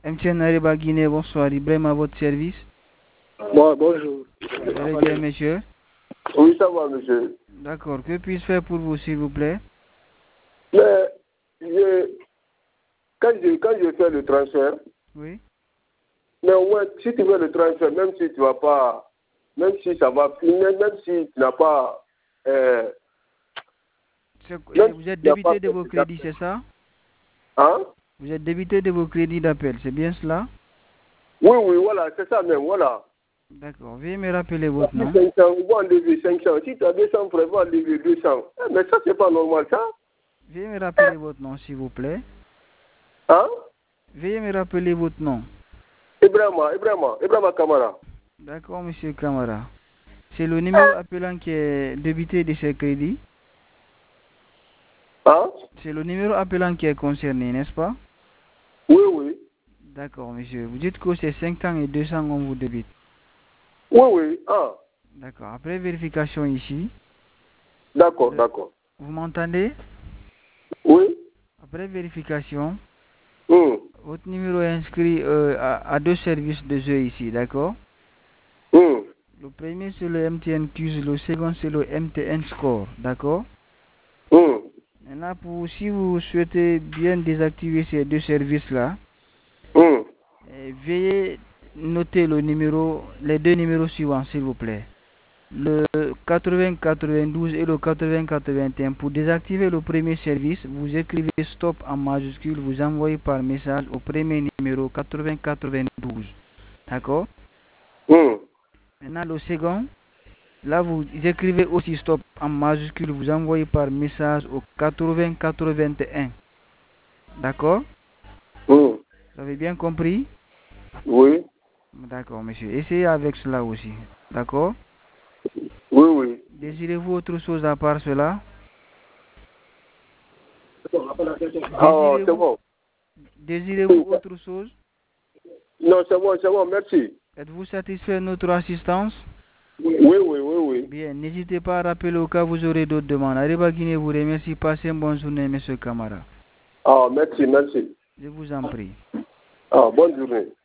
MTN Ariba Guinée, bonsoir. Ibrahim à votre service. Bon, bonjour. Vous allez bien, monsieur? Oui, ça va, monsieur. D'accord. Que puis-je faire pour vous, s'il vous plaît? Mais quand je fais le transfert, oui. Mais ouais, si tu veux le transfert, même si tu vas pas, même si ça va, même si tu n'as pas. Vous êtes débité de vos crédits, c'est ça? Hein? Vous êtes débité de vos crédits d'appel, c'est bien cela? Oui, voilà, c'est ça même, voilà. D'accord. Veuillez me rappeler votre nom. 500, on va enlever 500. Si tu as 200 francs, on va enlever 200. Mais ça, c'est pas normal, ça. Veuillez me rappeler votre nom, s'il vous plaît. Hein? Veuillez me rappeler votre nom. Ibrahima Kamara. D'accord, monsieur Kamara. C'est le numéro appelant qui est débité de ces crédits? Hein? C'est le numéro appelant qui est concerné, n'est-ce pas? Oui. D'accord, monsieur. Vous dites que c'est 500 et 200 on vous débite? Oui. Ah. D'accord. Après vérification ici. D'accord. Vous m'entendez? Oui. Après vérification, votre numéro est inscrit à deux services de jeu ici, d'accord? Le premier c'est le MTN Quiz, le second c'est le MTN Score, d'accord? Maintenant, si vous souhaitez bien désactiver ces deux services-là, veuillez noter les deux numéros suivants, s'il vous plaît. Le 8092 et le 8081. Pour désactiver le premier service, vous écrivez stop en majuscule, vous envoyez par message au premier numéro 8092. D'accord? Maintenant, le second, là vous écrivez aussi stop en majuscule, vous envoyez par message au 8081. D'accord? Vous avez bien compris? Oui. D'accord, monsieur. Essayez avec cela aussi. D'accord? Oui. Désirez-vous autre chose à part cela? C'est bon. Désirez-vous autre chose? Non, c'est bon, merci. Êtes-vous satisfait de notre assistance? Oui. Bien, n'hésitez pas à rappeler au cas où vous aurez d'autres demandes. Ariba Guinée vous remercie. Passez une bonne journée, monsieur Kamara. Merci. Je vous en prie. Bonne journée.